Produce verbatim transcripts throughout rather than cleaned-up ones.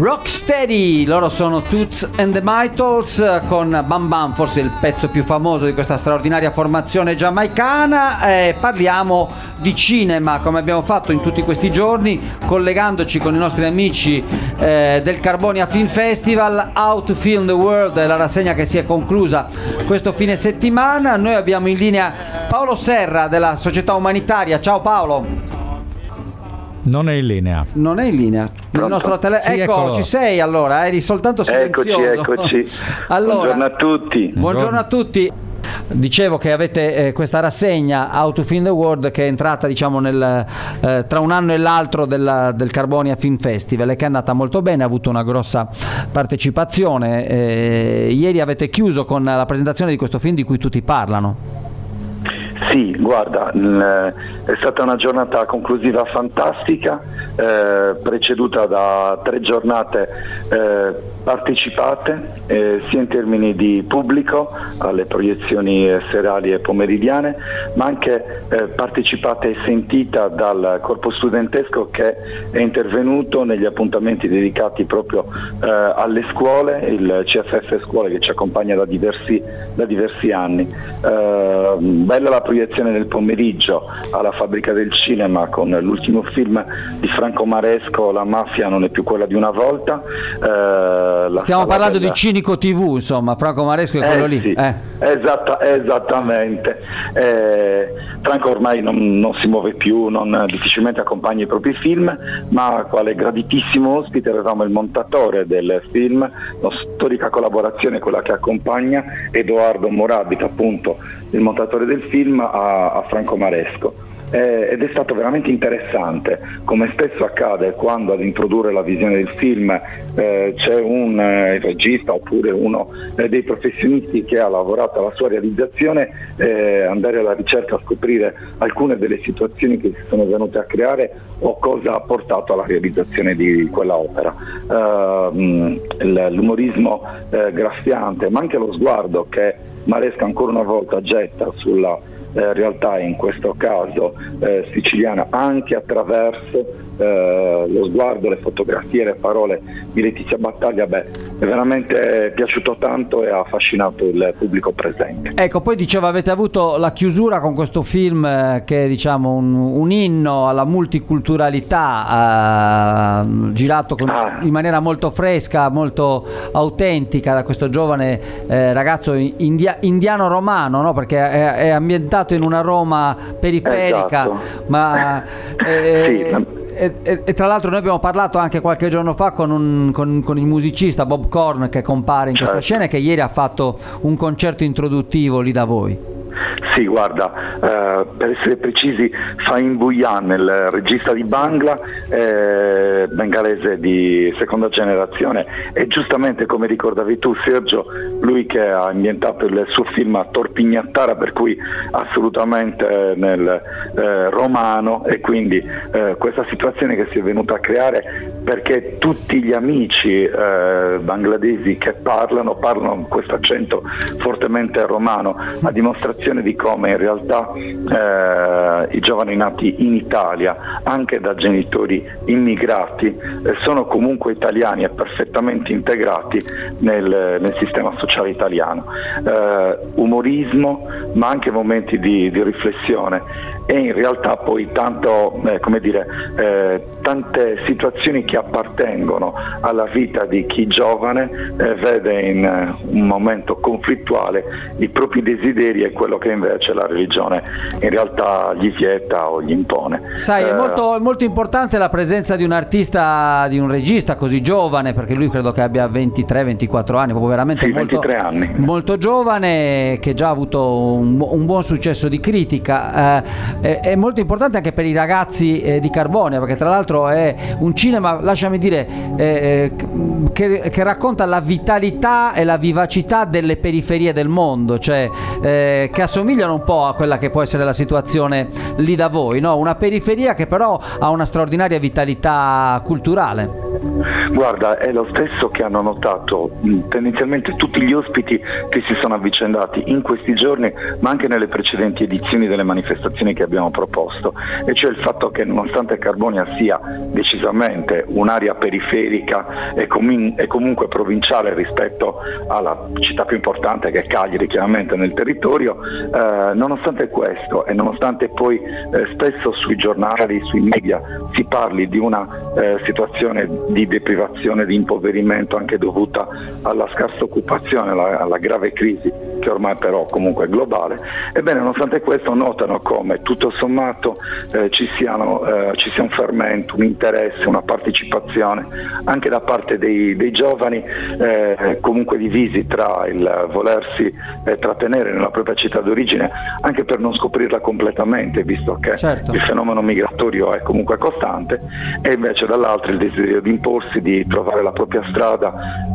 Rocksteady, loro sono Toots and the Maytals con Bam Bam, forse il pezzo più famoso di questa straordinaria formazione giamaicana. Eh, parliamo di cinema, come abbiamo fatto in tutti questi giorni, collegandoci con i nostri amici eh, del Carbonia Film Festival. How to Film the World è la rassegna che si è conclusa questo fine settimana. Noi abbiamo in linea Paolo Serra della Società Umanitaria. Ciao Paolo. Non è in linea. Non è in linea. Il nostro tele... Sì, ecco, eccolo. Ci sei allora, eri soltanto silenzioso. Eccoci, eccoci. Allora, buongiorno a tutti. Buongiorno a tutti. Dicevo che avete eh, questa rassegna How to Film the World, che è entrata diciamo nel, eh, tra un anno e l'altro della, del Carbonia Film Festival, e che è andata molto bene, ha avuto una grossa partecipazione. Eh, ieri avete chiuso con la presentazione di questo film di cui tutti parlano. Sì, guarda, è stata una giornata conclusiva fantastica, eh, preceduta da tre giornate eh, partecipate, eh, sia in termini di pubblico, alle proiezioni serali e pomeridiane, ma anche eh, partecipata e sentita dal corpo studentesco che è intervenuto negli appuntamenti dedicati proprio eh, alle scuole, il C F F Scuole che ci accompagna da diversi, da diversi anni. Eh, bella la proiezione del pomeriggio alla Fabbrica del Cinema con l'ultimo film di Franco Maresco, La mafia non è più quella di una volta. Eh, Stiamo parlando della... di Cinico tivù, insomma, Franco Maresco è quello eh, lì. Sì, eh. esatta, esattamente. Eh, Franco ormai non, non si muove più, non difficilmente accompagna i propri film, ma quale graditissimo ospite avevamo il montatore del film, una storica collaborazione, quella che accompagna Edoardo Morabic, appunto il montatore del film, a, a Franco Maresco. Eh, ed è stato veramente interessante, come spesso accade quando ad introdurre la visione del film eh, c'è un eh, regista oppure uno eh, dei professionisti che ha lavorato alla sua realizzazione, eh, andare alla ricerca a scoprire alcune delle situazioni che si sono venute a creare o cosa ha portato alla realizzazione di quella opera. Uh, l'umorismo eh, graffiante, ma anche lo sguardo che Maresca ancora una volta getta sulla Eh, realtà, in questo caso eh, siciliana, anche attraverso eh, lo sguardo, le fotografie, le parole di Letizia Battaglia, beh, è veramente piaciuto tanto e ha affascinato il pubblico presente. Ecco, poi diceva avete avuto la chiusura con questo film eh, che è diciamo un, un inno alla multiculturalità, eh, girato con, ah. in maniera molto fresca, molto autentica da questo giovane eh, ragazzo india, indiano romano, no? Perché è, è ambientato in una Roma periferica, esatto. ma eh, sì. E, e, e tra l'altro noi abbiamo parlato anche qualche giorno fa con, un, con, con il musicista Bob Korn, che compare in certo. questa scena, e che ieri ha fatto un concerto introduttivo lì da voi. Sì, guarda, eh, per essere precisi, Fahim Bhuiyan, il regista di Bangla, eh, bengalese di seconda generazione, e giustamente, come ricordavi tu Sergio, lui che ha ambientato il suo film a Torpignattara, per cui assolutamente nel eh, romano, e quindi eh, questa situazione che si è venuta a creare perché tutti gli amici eh, bangladesi che parlano, parlano con questo accento fortemente romano, a dimostrazione di come in realtà eh, i giovani nati in Italia, anche da genitori immigrati, eh, sono comunque italiani e perfettamente integrati nel, nel sistema sociale italiano. Eh, umorismo, ma anche momenti di, di riflessione, e in realtà poi tanto, eh, come dire, eh, tante situazioni che appartengono alla vita di chi giovane eh, vede in eh, un momento conflittuale i propri desideri e quello che invece la religione in realtà gli vieta o gli impone. Sai, è eh, molto, è molto importante la presenza di un artista, di un regista così giovane, perché lui credo che abbia ventitré ventiquattro anni, proprio veramente sì, molto, ventitré anni. molto giovane, che già ha avuto un, un buon successo di critica. Eh, è, è molto importante anche per i ragazzi eh, di Carbonia, perché tra l'altro è un cinema, lasciami dire, eh, che, che racconta la vitalità e la vivacità delle periferie del mondo, cioè eh, che assomigliano un po' a quella che può essere la situazione lì da voi, no? Una periferia che però ha una straordinaria vitalità culturale. Guarda, è lo stesso che hanno notato mh, tendenzialmente tutti gli ospiti che si sono avvicendati in questi giorni, ma anche nelle precedenti edizioni delle manifestazioni che abbiamo proposto, e cioè il fatto che nonostante Carbonia sia decisamente un'area periferica e, com- e comunque provinciale rispetto alla città più importante che è Cagliari chiaramente nel territorio, eh, nonostante questo e nonostante poi eh, spesso sui giornali, sui media si parli di una eh, situazione di deprivazione, di impoverimento anche dovuta alla scarsa occupazione, alla, alla grave crisi che ormai però comunque è globale, ebbene nonostante questo notano come tutto sommato eh, ci, siano, eh, ci sia un fermento, un interesse, una partecipazione anche da parte dei, dei giovani, eh, comunque divisi tra il volersi eh, trattenere nella propria città d'origine anche per non scoprirla completamente, visto che certo. il fenomeno migratorio è comunque costante, e invece dall'altro il desiderio di imporsi, di trovare la propria strada,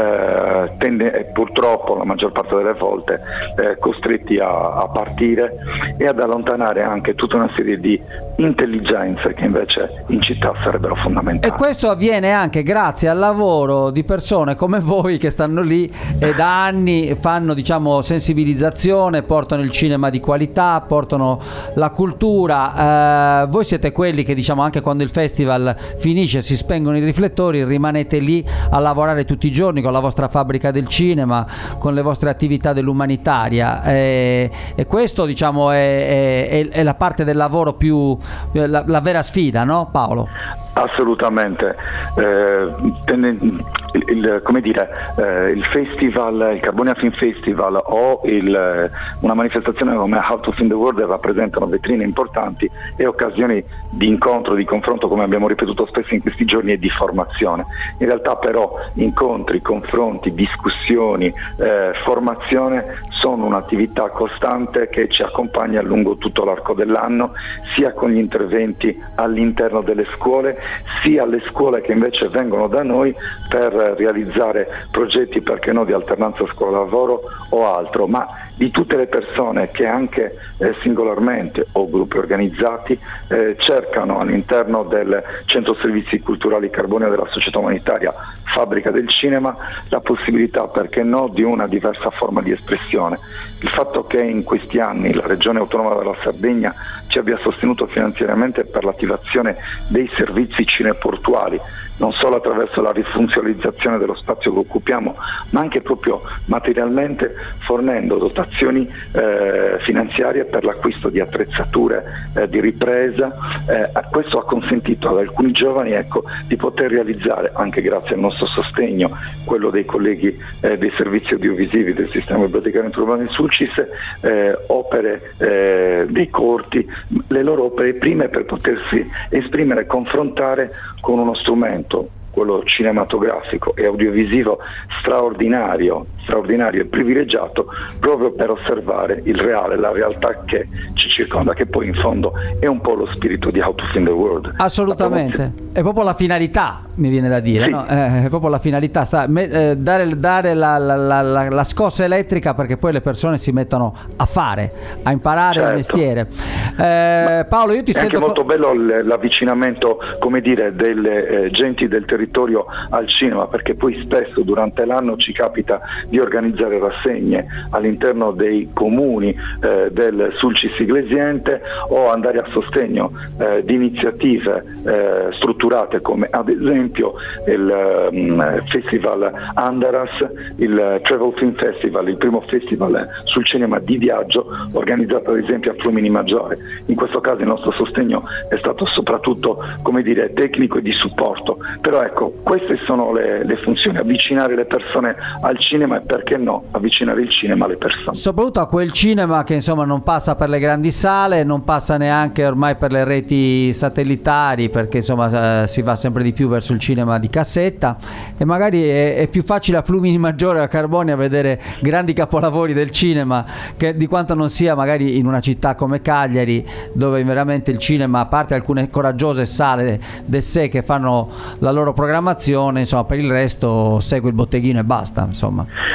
eh, tende, e purtroppo la maggior parte delle volte eh, costretti a, a partire e ad allontanare anche tutta una serie di intelligenze che invece in città sarebbero fondamentali. E questo avviene anche grazie al lavoro di persone come voi che stanno lì e da anni fanno, diciamo, sensibilizzazione, portano il cinema di qualità, portano la cultura. Eh, voi siete quelli che, diciamo, anche quando il festival finisce, si spengono i riflettori, rimanete lì a lavorare tutti i giorni con la vostra fabbrica del cinema, con le vostre attività dell'umanitaria, e, e questo, diciamo, è, è, è la parte del lavoro più, la, la vera sfida, no Paolo? Assolutamente, eh, il, il, come dire, eh, il festival, il Carbonia Film Festival o il, una manifestazione come How to Film the World rappresentano vetrine importanti e occasioni di incontro, di confronto, come abbiamo ripetuto spesso in questi giorni, e di formazione. In realtà però incontri, confronti, discussioni, eh, formazione sono un'attività costante che ci accompagna lungo tutto l'arco dell'anno, sia con gli interventi all'interno delle scuole, sia alle scuole che invece vengono da noi per realizzare progetti, perché no, di alternanza scuola-lavoro o altro, ma di tutte le persone che anche eh, singolarmente o gruppi organizzati eh, cercano all'interno del Centro Servizi Culturali Carbonia della Società Umanitaria Fabbrica del Cinema la possibilità, perché no, di una diversa forma di espressione. Il fatto che in questi anni la Regione Autonoma della Sardegna ci abbia sostenuto finanziariamente per l'attivazione dei servizi cineportuali, non solo attraverso la rifunzionalizzazione dello spazio che occupiamo, ma anche proprio materialmente fornendo dotazioni eh, finanziarie per l'acquisto di attrezzature eh, di ripresa. Eh, questo ha consentito ad alcuni giovani, ecco, di poter realizzare, anche grazie al nostro sostegno, quello dei colleghi eh, dei servizi audiovisivi del sistema bibliotecario urbano in Sulcis, eh, opere eh, dei corti, le loro opere prime, per potersi esprimere e confrontare con uno strumento, quello cinematografico e audiovisivo, straordinario, straordinario e privilegiato, proprio per osservare il reale, la realtà che ci circonda, che poi in fondo è un po' lo spirito di How to Film the World. Assolutamente, è proprio la finalità, mi viene da dire, sì. no? eh, è proprio la finalità, sta, me, eh, dare, dare la, la, la, la, la scossa elettrica perché poi le persone si mettono a fare, a imparare certo. il mestiere. Eh, Paolo, io ti è sento... anche molto bello l'avvicinamento, come dire, delle eh, genti del territorio al cinema, perché poi spesso durante l'anno ci capita di organizzare rassegne all'interno dei comuni eh, del Sulcis Iglesiente, o andare a sostegno eh, di iniziative eh, strutturate come ad esempio il um, Festival Andaras, il Travel Film Festival, il primo festival sul cinema di viaggio organizzato ad esempio a Flumini Maggiore. In questo caso il nostro sostegno è stato soprattutto, come dire, tecnico e di supporto, però ecco, queste sono le, le funzioni: avvicinare le persone al cinema e, perché no, avvicinare il cinema alle persone. Soprattutto a quel cinema che insomma non passa per le grandi sale, non passa neanche ormai per le reti satellitari, perché insomma eh, si va sempre di più verso il cinema di cassetta, e magari è, è più facile a Flumini Maggiore o a Carbonia vedere grandi capolavori del cinema che di quanto non sia magari in una città come Cagliari, dove veramente il cinema, a parte alcune coraggiose sale de sé che fanno la loro programmazione, insomma per il resto segue il botteghino e basta, insomma.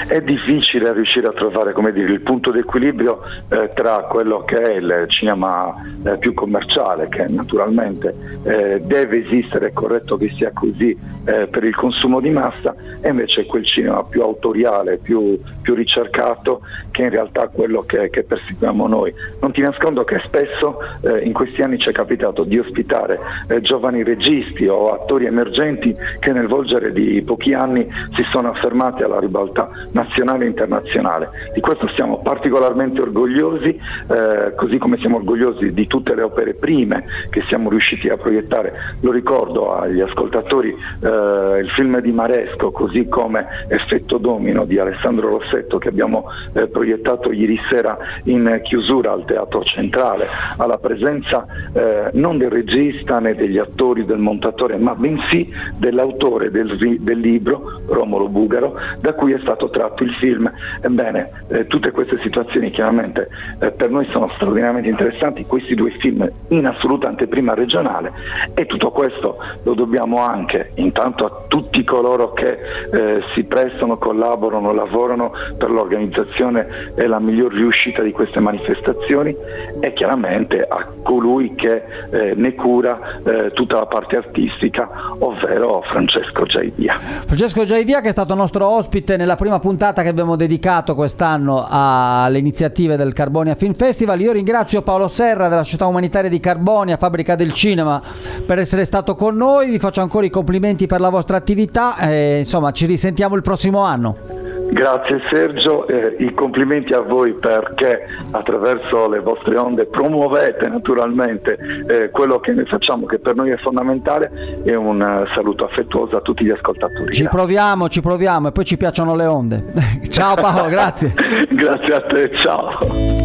è difficile riuscire a trovare, come dire, il punto d'equilibrio eh, tra quello che è il cinema eh, più commerciale, che naturalmente eh, deve esistere, è corretto che sia così eh, per il consumo di massa, e invece quel cinema più autoriale, più, più ricercato, che in realtà è quello che, che perseguiamo noi. Non ti nascondo che spesso eh, in questi anni ci è capitato di ospitare eh, giovani registi o attori emergenti che nel volgere di pochi anni si sono affermati alla ribalta nazionale e internazionale. Di questo siamo particolarmente orgogliosi, eh, così come siamo orgogliosi di tutte le opere prime che siamo riusciti a proiettare. Lo ricordo agli ascoltatori eh, il film di Maresco, così come Effetto Domino di Alessandro Rossetto, che abbiamo eh, proiettato ieri sera in chiusura al Teatro Centrale, alla presenza eh, non del regista né degli attori, del montatore, ma bensì dell'autore del, del libro, Romolo Bugaro, da cui è stato tratto il film. Ebbene, eh, tutte queste situazioni chiaramente eh, per noi sono straordinariamente interessanti, questi due film in assoluta anteprima regionale, e tutto questo lo dobbiamo anche intanto a tutti coloro che eh, si prestano, collaborano, lavorano per l'organizzazione e la miglior riuscita di queste manifestazioni, e chiaramente a colui che eh, ne cura eh, tutta la parte artistica, ovvero Francesco Giaidia. Francesco Giaidia, che è stato nostro ospite nella prima puntata che abbiamo dedicato quest'anno alle iniziative del Carbonia Film Festival. Io ringrazio Paolo Serra della Società Umanitaria di Carbonia, Fabbrica del Cinema, per essere stato con noi. Vi faccio ancora i complimenti per la vostra attività e insomma ci risentiamo il prossimo anno. Grazie Sergio, eh, i complimenti a voi perché attraverso le vostre onde promuovete naturalmente eh, quello che noi facciamo, che per noi è fondamentale, e un uh, saluto affettuoso a tutti gli ascoltatori. Ci grazie. proviamo, ci proviamo e poi ci piacciono le onde. Ciao Paolo, grazie. Grazie a te, ciao.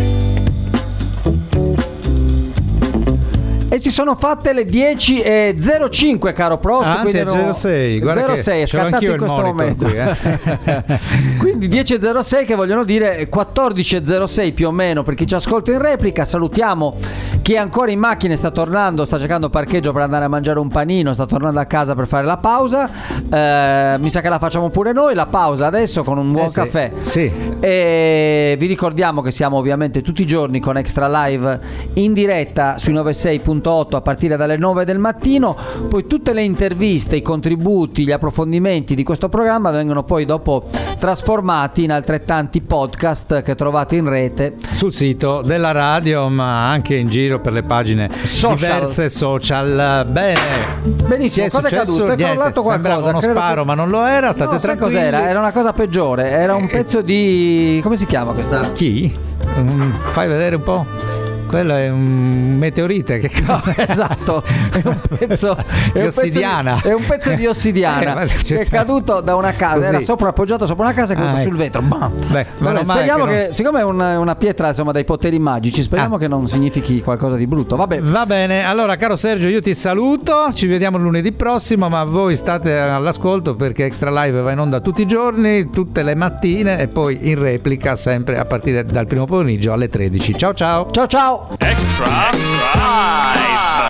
E ci sono fatte le dieci e zero cinque, caro Prost. Anzi, è zero sei, guarda zero sei, che è scattato in questo momento. Qui, eh. Quindi dieci e zero sei, che vogliono dire quattordici e zero sei più o meno per chi ci ascolta in replica. Salutiamo chi è ancora in macchina, sta tornando, sta cercando parcheggio per andare a mangiare un panino, sta tornando a casa per fare la pausa. Eh, mi sa che la facciamo pure noi, la pausa adesso, con un buon eh sì, caffè. Sì. E vi ricordiamo che siamo ovviamente tutti i giorni con Extra Live in diretta sui novantasei punto otto a partire dalle nove del mattino. Poi tutte le interviste, i contributi, gli approfondimenti di questo programma vengono poi dopo trasformati in altrettanti podcast che trovate in rete sul sito della radio, ma anche in giro per le pagine social. diverse social. Bene, benissimo. Che è cosa successo? È caduto? È Niente, crollato qualcosa. sembrava uno sparo, che... ma non lo era. State no, tranquilli. Sai cos'era? Era una cosa peggiore. Era un pezzo di, come si chiama questa? Chi? Um, fai vedere un po'. Quello è un meteorite, che no, esatto, è un pezzo di ossidiana. È un pezzo di ossidiana eh, che è caduto da una casa, così. Era sopra appoggiato sopra una casa e caduto ah, sul vetro. Beh, Vabbè, speriamo che, che non... siccome è una, una pietra, insomma, dai poteri magici, speriamo ah. che non significhi qualcosa di brutto. Vabbè. Va bene, allora caro Sergio, io ti saluto, ci vediamo lunedì prossimo, ma voi state all'ascolto perché Extra Live va in onda tutti i giorni, tutte le mattine, e poi in replica sempre a partire dal primo pomeriggio alle tredici. Ciao ciao. Ciao ciao. Extra Live.